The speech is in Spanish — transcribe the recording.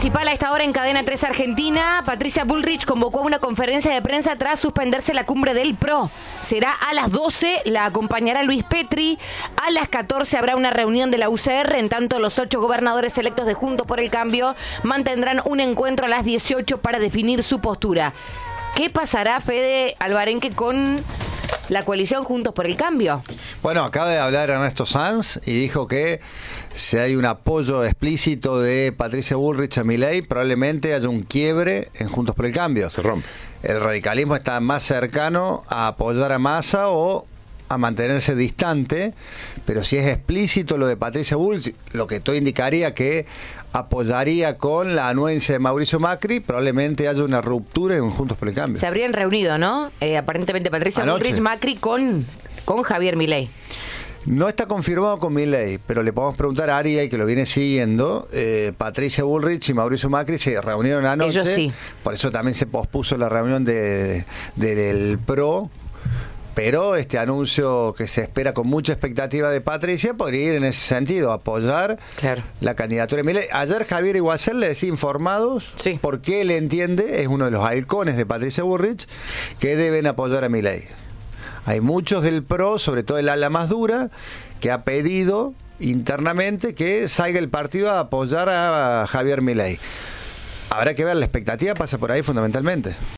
principal a esta hora en Cadena 3 Argentina. Patricia Bullrich convocó una conferencia de prensa tras suspenderse la cumbre del PRO. Será a las 12, la acompañará Luis Petri. A las 14 habrá una reunión de la UCR. En tanto, los 8 gobernadores electos de Juntos por el Cambio mantendrán un encuentro a las 18 para definir su postura. ¿Qué pasará, Fede Alvarenque, con la coalición Juntos por el Cambio? Bueno, acaba de hablar Ernesto Sanz y dijo que si hay un apoyo explícito de Patricia Bullrich a Milei, probablemente haya un quiebre en Juntos por el Cambio. Se rompe. El radicalismo está más cercano a apoyar a Massa o a mantenerse distante, pero si es explícito lo de Patricia Bullrich, lo que todo indicaría que apoyaría con la anuencia de Mauricio Macri, probablemente haya una ruptura en Juntos por el Cambio. Se habrían reunido, ¿no? Aparentemente Patricia Bullrich, Macri con Javier Milei. No está confirmado con Milei, pero le podemos preguntar a Aria, que lo viene siguiendo. Patricia Bullrich y Mauricio Macri se reunieron anoche. Ellos sí. Por eso también se pospuso la reunión del PRO. Pero este anuncio que se espera con mucha expectativa de Patricia podría ir en ese sentido, apoyar la candidatura de Milei. Ayer Javier Iguacel le decía Informados porque él entiende, es uno de los halcones de Patricia Bullrich, que deben apoyar a Milei. Hay muchos del PRO, sobre todo el ala más dura, que ha pedido internamente que salga el partido a apoyar a Javier Milei. Habrá que ver, la expectativa pasa por ahí fundamentalmente.